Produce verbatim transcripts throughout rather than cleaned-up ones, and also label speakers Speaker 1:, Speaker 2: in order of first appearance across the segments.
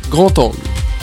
Speaker 1: Grand Angle.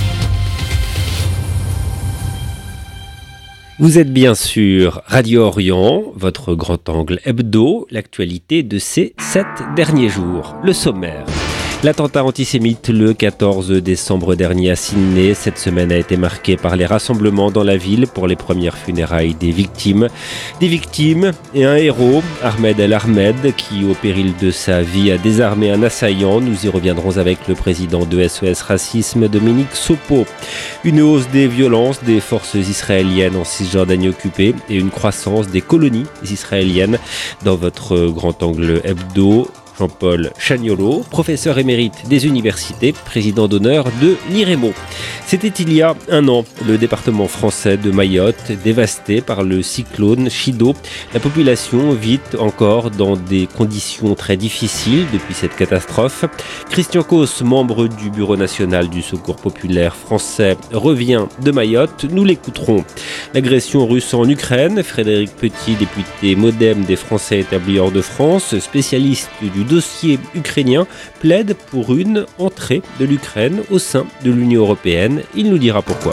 Speaker 2: Vous êtes bien sûr Radio Orient, votre Grand Angle hebdo, l'actualité de ces sept derniers jours. Le sommaire. L'attentat antisémite le quatorze décembre dernier à Sydney. Cette semaine a été marquée par les rassemblements dans la ville pour les premières funérailles des victimes. Des victimes et un héros, Ahmed El Ahmed, qui au péril de sa vie a désarmé un assaillant. Nous y reviendrons avec le président de S O S Racisme, Dominique Sopo. Une hausse des violences des forces israéliennes en Cisjordanie occupée et une croissance des colonies israéliennes dans votre Grand Angle hebdo. Jean-Paul Chagnolo, professeur émérite des universités, président d'honneur de l'IREMO. C'était il y a un an, le département français de Mayotte, dévasté par le cyclone Chido. La population vit encore dans des conditions très difficiles depuis cette catastrophe. Christian Causse, membre du Bureau national du Secours populaire français, revient de Mayotte. Nous l'écouterons. L'agression russe en Ukraine, Frédéric Petit, député MoDem des Français établis hors de France, spécialiste du dossier ukrainien, plaide pour une entrée de l'Ukraine au sein de l'Union européenne. Il nous dira pourquoi.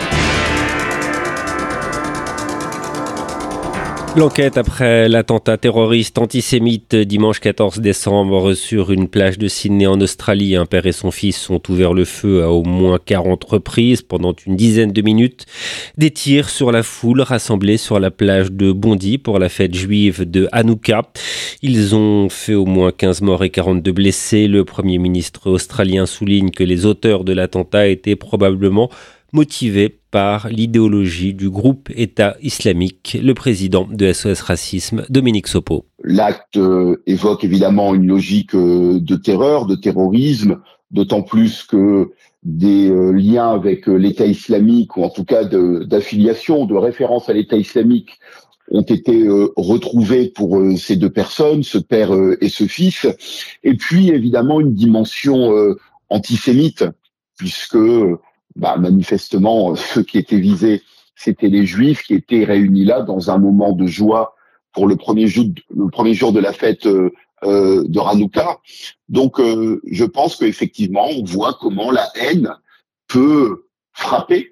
Speaker 2: L'enquête après l'attentat terroriste antisémite dimanche quatorze décembre sur une plage de Sydney en Australie. Un père et son fils ont ouvert le feu à au moins quarante reprises pendant une dizaine de minutes. Des tirs sur la foule rassemblée sur la plage de Bondi pour la fête juive de Hanouka. Ils ont fait au moins quinze morts et quarante-deux blessés. Le Premier ministre australien souligne que les auteurs de l'attentat étaient probablement motivés par l'idéologie du groupe État islamique. Le président de S O S Racisme, Dominique Sopo.
Speaker 3: L'acte euh, évoque évidemment une logique euh, de terreur, de terrorisme, d'autant plus que des euh, liens avec euh, l'État islamique, ou en tout cas de, d'affiliation, de référence à l'État islamique, ont été euh, retrouvés pour euh, ces deux personnes, ce père euh, et ce fils. Et puis évidemment une dimension euh, antisémite, puisque Bah, manifestement, ceux qui étaient visés, c'était les Juifs qui étaient réunis là dans un moment de joie pour le premier jour, le premier jour de la fête euh, euh, de Hanouka. Donc, euh, je pense qu'effectivement, on voit comment la haine peut frapper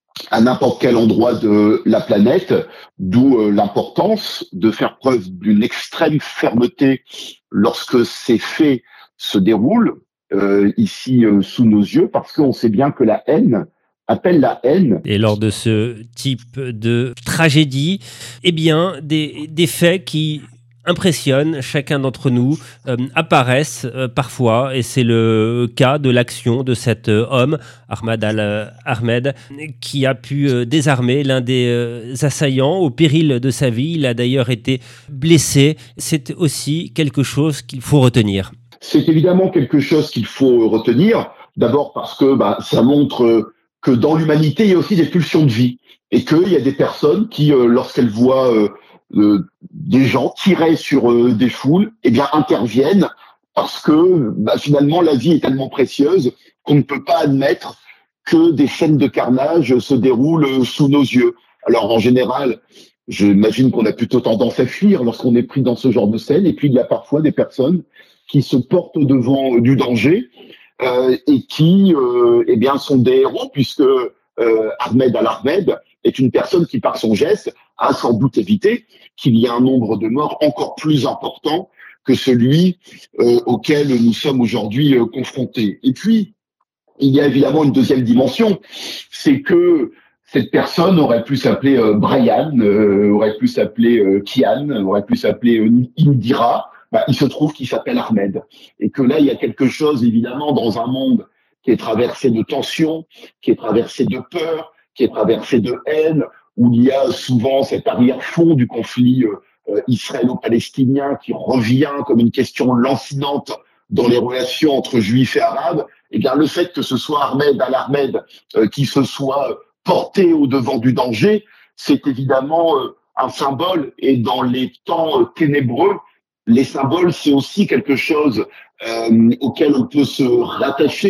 Speaker 3: à n'importe quel endroit de la planète, d'où euh, l'importance de faire preuve d'une extrême fermeté lorsque ces faits se déroulent. Euh, ici euh, sous nos yeux, parce qu'on sait bien que la haine appelle la haine.
Speaker 2: Et lors de ce type de tragédie, eh bien, des, des faits qui impressionnent chacun d'entre nous euh, apparaissent euh, parfois, et c'est le cas de l'action de cet euh, homme, Ahmed El Ahmed, qui a pu euh, désarmer l'un des euh, assaillants au péril de sa vie. Il a d'ailleurs été blessé. C'est aussi quelque chose qu'il faut retenir.
Speaker 3: C'est évidemment quelque chose qu'il faut retenir, d'abord parce que bah, ça montre que dans l'humanité, il y a aussi des pulsions de vie, et qu'il y a des personnes qui, euh, lorsqu'elles voient euh, euh, des gens tirer sur euh, des foules, eh bien interviennent, parce que bah, finalement la vie est tellement précieuse qu'on ne peut pas admettre que des scènes de carnage se déroulent sous nos yeux. Alors en général, j'imagine qu'on a plutôt tendance à fuir lorsqu'on est pris dans ce genre de scène, et puis il y a parfois des personnes qui se portent au devant du danger euh, et qui euh, eh bien, sont des héros, puisque euh, Ahmed El Ahmed est une personne qui, par son geste, a sans doute évité qu'il y ait un nombre de morts encore plus important que celui euh, auquel nous sommes aujourd'hui euh, confrontés. Et puis, il y a évidemment une deuxième dimension, c'est que cette personne aurait pu s'appeler euh, Brian, euh, aurait pu s'appeler euh, Kian, aurait pu s'appeler euh, Indira. Bah, il se trouve qu'il s'appelle Ahmed. Et que là, il y a quelque chose, évidemment, dans un monde qui est traversé de tensions, qui est traversé de peur, qui est traversé de haine, où il y a souvent cet arrière-fond du conflit euh, israélo-palestinien qui revient comme une question lancinante dans les relations entre juifs et arabes. Et bien, le fait que ce soit Ahmed El Ahmed euh, qui se soit porté au devant du danger, c'est évidemment euh, un symbole. Et dans les temps euh, ténébreux, les symboles, c'est aussi quelque chose euh, auquel on peut se rattacher,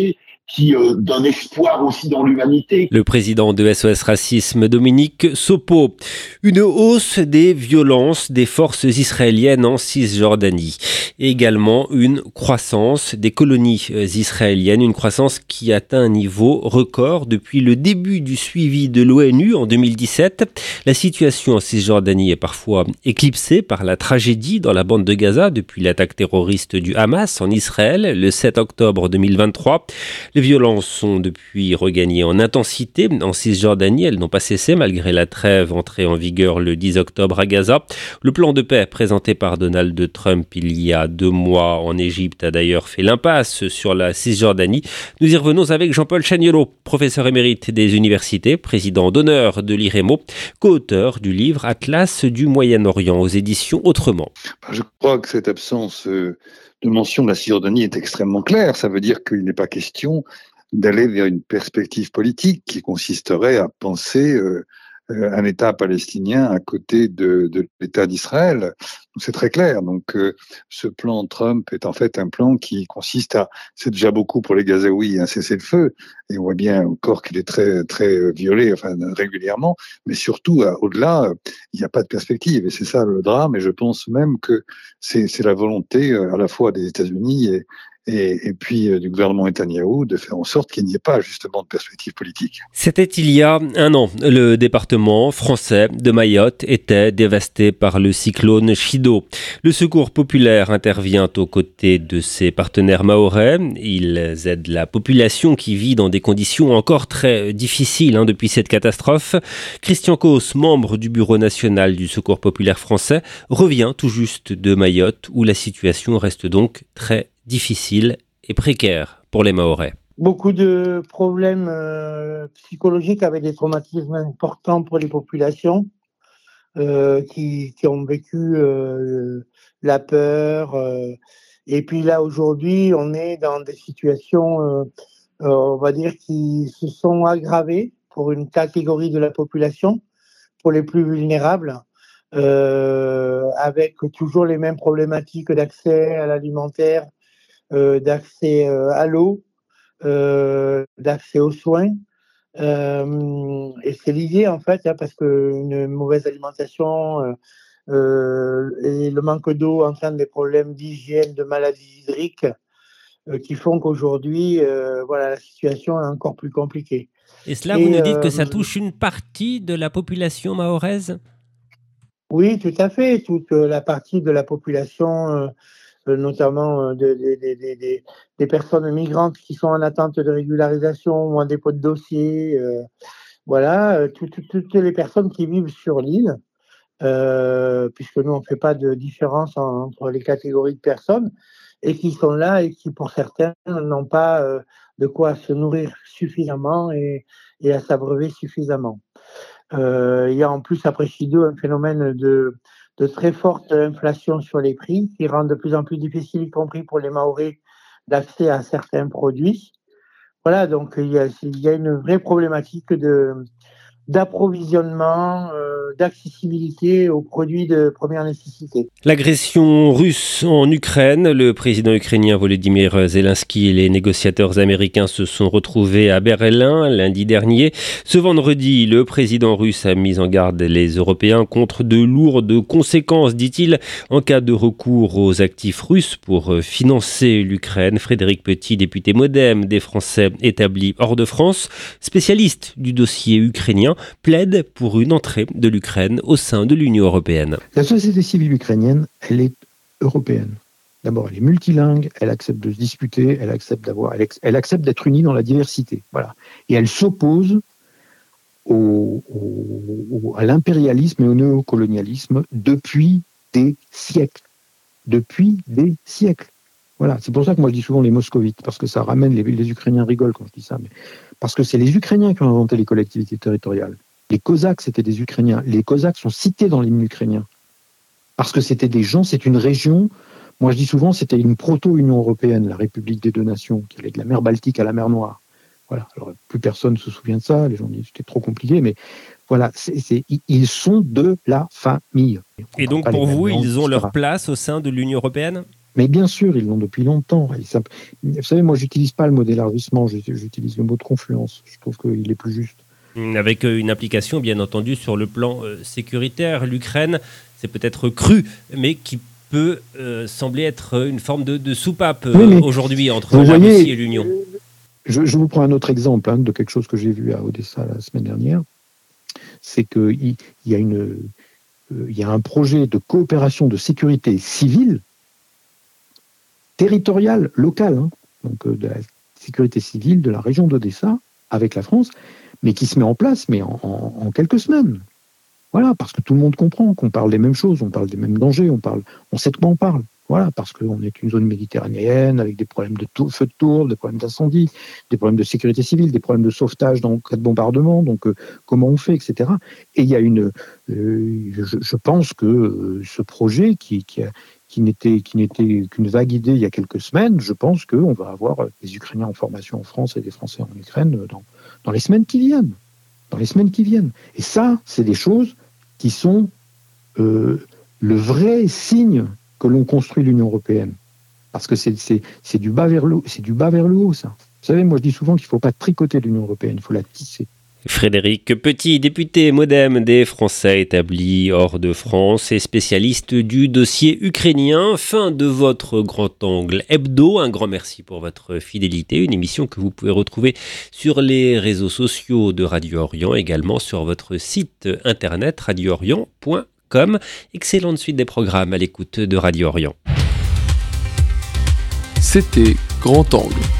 Speaker 3: qui euh, donne espoir aussi dans l'humanité.
Speaker 2: Le président de S O S Racisme, Dominique Sopo. Une hausse des violences des forces israéliennes en Cisjordanie. Également une croissance des colonies israéliennes, une croissance qui atteint un niveau record depuis le début du suivi de l'ONU en deux mille dix-sept. La situation en Cisjordanie est parfois éclipsée par la tragédie dans la bande de Gaza depuis l'attaque terroriste du Hamas en Israël le sept octobre deux mille vingt-trois. Les violences sont depuis regagnées en intensité en Cisjordanie. Elles n'ont pas cessé malgré la trêve entrée en vigueur le dix octobre à Gaza. Le plan de paix présenté par Donald Trump il y a deux mois en Égypte a d'ailleurs fait l'impasse sur la Cisjordanie. Nous y revenons avec Jean-Paul Chagnolot, professeur émérite des universités, président d'honneur de l'I R E M O, co-auteur du livre Atlas du Moyen-Orient aux éditions Autrement.
Speaker 1: Je crois que cette absence de mention de la Cisjordanie est extrêmement claire. Ça veut dire qu'il n'est pas question d'aller vers une perspective politique qui consisterait à penser euh, un État palestinien à côté de, de l'État d'Israël. C'est très clair. Donc, euh, ce plan Trump est en fait un plan qui consiste à, c'est déjà beaucoup pour les Gazaouis, un cessez-le-feu, et on voit bien encore qu'il est très très violé, enfin régulièrement, mais surtout euh, au-delà, il n'y a pas de perspective, et c'est ça le drame. Et je pense même que c'est, c'est la volonté euh, à la fois des États-Unis et Et, et puis euh, du gouvernement Netanyahou de faire en sorte qu'il n'y ait pas justement de perspective politique.
Speaker 2: C'était il y a un an. Le département français de Mayotte était dévasté par le cyclone Chido. Le secours populaire intervient aux côtés de ses partenaires mahorais. Ils aident la population qui vit dans des conditions encore très difficiles hein, depuis cette catastrophe. Christian Causse, membre du Bureau national du secours populaire français, revient tout juste de Mayotte où la situation reste donc très difficile et précaire pour les Mahorais.
Speaker 4: Beaucoup de problèmes euh, psychologiques avec des traumatismes importants pour les populations euh, qui, qui ont vécu euh, la peur. Euh, et puis là, aujourd'hui, on est dans des situations, euh, euh, on va dire, qui se sont aggravées pour une catégorie de la population, pour les plus vulnérables, euh, avec toujours les mêmes problématiques d'accès à l'alimentaire, Euh, d'accès euh, à l'eau, euh, d'accès aux soins. Euh, et c'est l'idée, en fait, hein, parce qu'une mauvaise alimentation euh, euh, et le manque d'eau entraînent des problèmes d'hygiène, de maladies hydriques euh, qui font qu'aujourd'hui, euh, voilà, la situation est encore plus compliquée.
Speaker 2: Et cela, et vous nous dites euh, que ça touche une partie de la population mahoraise ?
Speaker 4: Oui, tout à fait. Toute la partie de la population euh, notamment des de, de, de, de, de personnes migrantes qui sont en attente de régularisation ou en dépôt de dossier. Euh, voilà, toutes, toutes les personnes qui vivent sur l'île, euh, puisque nous, on ne fait pas de différence entre les catégories de personnes, et qui sont là et qui, pour certains, n'ont pas euh, de quoi se nourrir suffisamment et, et à s'abreuver suffisamment. Euh, il y a en plus, après Chido, un phénomène de... de très forte inflation sur les prix qui rend de plus en plus difficile, y compris pour les Mahorais, d'accès à certains produits. Voilà, donc il y a, il y a une vraie problématique de, d'approvisionnement, euh, d'accessibilité aux produits de première nécessité.
Speaker 2: L'agression russe en Ukraine, le président ukrainien Volodymyr Zelensky et les négociateurs américains se sont retrouvés à Berlin lundi dernier. Ce vendredi, le président russe a mis en garde les Européens contre de lourdes conséquences, dit-il, en cas de recours aux actifs russes pour financer l'Ukraine. Frédéric Petit, député MoDem des Français établis hors de France, spécialiste du dossier ukrainien, plaide pour une entrée de l'Ukraine au sein de l'Union européenne.
Speaker 5: La société civile ukrainienne, elle est européenne. D'abord, elle est multilingue, elle accepte de se disputer, elle accepte d'avoir, elle, elle accepte d'être unie dans la diversité. Voilà. Et elle s'oppose au, au, à l'impérialisme et au néocolonialisme depuis des siècles. Depuis des siècles. Voilà. C'est pour ça que moi je dis souvent les moscovites, parce que ça ramène, les, les Ukrainiens rigolent quand je dis ça, mais parce que c'est les Ukrainiens qui ont inventé les collectivités territoriales. Les Cosaques, c'était des Ukrainiens. Les Cosaques sont cités dans l'hymne ukrainien. Parce que c'était des gens, c'est une région, moi je dis souvent, c'était une proto-Union européenne, la République des deux nations, qui allait de la mer Baltique à la mer Noire. Voilà. Alors, plus personne ne se souvient de ça, les gens disent que c'était trop compliqué, mais voilà, c'est, c'est, ils sont de la famille.
Speaker 2: Et donc pour vous, ils ont leur place au sein de l'Union européenne ?
Speaker 5: Mais bien sûr, ils l'ont depuis longtemps. Ça, vous savez, moi, j'utilise pas le mot d'élargissement, j'utilise le mot de confluence. Je trouve qu'il est plus juste.
Speaker 2: Avec une application, bien entendu, sur le plan euh, sécuritaire. L'Ukraine, c'est peut-être cru, mais qui peut euh, sembler être une forme de, de soupape euh, oui, aujourd'hui entre la voyez, Russie et l'Union.
Speaker 5: Je, je vous prends un autre exemple hein, de quelque chose que j'ai vu à Odessa la semaine dernière. C'est qu'il y a une, euh, il y a un projet de coopération de sécurité civile, territoriale, locale, hein, donc euh, de la sécurité civile de la région d'Odessa avec la France, mais qui se met en place, mais en, en, en quelques semaines. Voilà, parce que tout le monde comprend qu'on parle des mêmes choses, on parle des mêmes dangers, on parle, on sait de quoi on parle. Voilà, parce qu'on est une zone méditerranéenne avec des problèmes de tour, feu de tour, des problèmes d'incendie, des problèmes de sécurité civile, des problèmes de sauvetage dans le cas de bombardement, donc euh, comment on fait, et cetera. Et il y a une, euh, je, je pense que euh, ce projet qui, qui, a, qui n'était, qui n'était qu'une vague idée il y a quelques semaines, je pense qu'on va avoir des Ukrainiens en formation en France et des Français en Ukraine dans, dans les semaines qui viennent. Dans les semaines qui viennent. Et ça, c'est des choses qui sont euh, le vrai signe que l'on construit l'Union européenne. Parce que c'est, c'est, c'est, du bas vers le, c'est du bas vers le haut, ça. Vous savez, moi je dis souvent qu'il ne faut pas tricoter l'Union européenne, il faut la tisser.
Speaker 2: Frédéric Petit, député MoDem des Français établis hors de France et spécialiste du dossier ukrainien. Fin de votre Grand Angle Hebdo. Un grand merci pour votre fidélité. Une émission que vous pouvez retrouver sur les réseaux sociaux de Radio Orient, également sur votre site internet radio orient point com. Excellente suite des programmes à l'écoute de Radio Orient.
Speaker 6: C'était Grand Angle.